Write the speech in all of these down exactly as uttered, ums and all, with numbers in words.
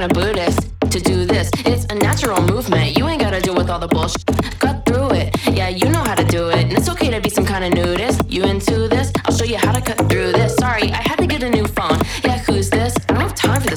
kinda Buddhist to do this. It's a natural movement. You ain't gotta deal with all the bullshit. Cut through it. Yeah, you know how to do it. And it's okay to be some kinda nudist. You into this? I'll show you how to cut through this. Sorry, I had to get a new phone. Yeah, who's this? I don't have time for this.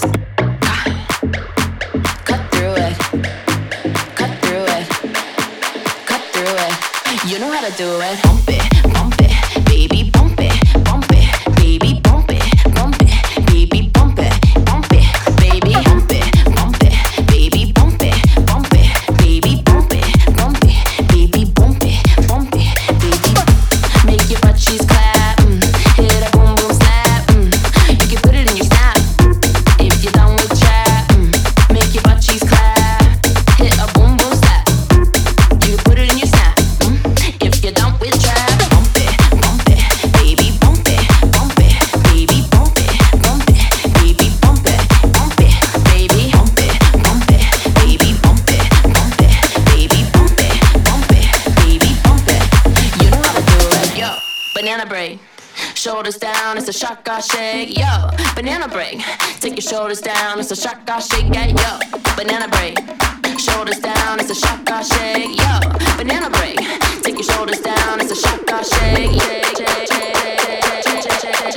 Cut through it. Cut through it. Cut through it. You know how to do it. Bump it, bump it, baby, bump it, bump it, baby, bump it, bump it, baby, bump it, bump it, baby, bump it, bump it, baby, bump it, bump it, baby, bump it, bump it, baby, bump it, bump it, baby. Make your butt cheeks clap, mm. Hit a boom boom slap, mm. You can put it in your snap if you're done with trap. Mm. Make your butt cheeks clap, hit a boom boom slap. You can put it in your snap. If you're done with trap, bump it, bump it, baby, bump it, bump it, baby, bump it, bump it, baby, bump it, bump it, baby, bump it, bump it, baby, bump it, bump it, baby, bump it, bump it, baby, bump it. You know how to do it. Yo, banana break. Shoulders down, it's a shaka shake. Yo, banana break. Take your shoulders down, it's a shaka shake. Yeah, yo, banana break. Shoulders down, it's a shaka shake. Yo, banana break. Take your shoulders down, it's a shaka shake. Shake, shake, shake, shake, shake, shake,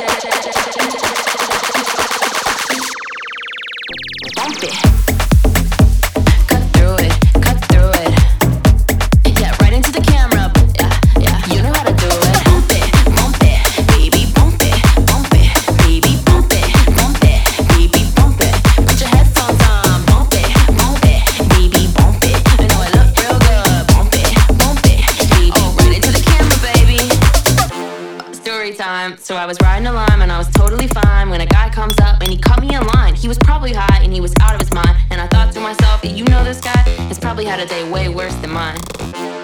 shake. Bump it. Cut through it, cut through it. Yeah, right into the camera. Yeah, yeah, you know how to do it. Bump it, bump it, baby, bump it, bump it, baby, bump it, bump it, baby, bump it. Put your headphones on, bump it, bump it, baby, bump it. You know it look real good. Bump it, bump it, baby. Oh, right into the camera, baby. Story time. So I was riding a line and I was totally fine when a guy comes up and he cut me in line. He was probably high and he was out of his mind. And I thought to myself, yeah, you know this guy has probably had a day way worse than mine.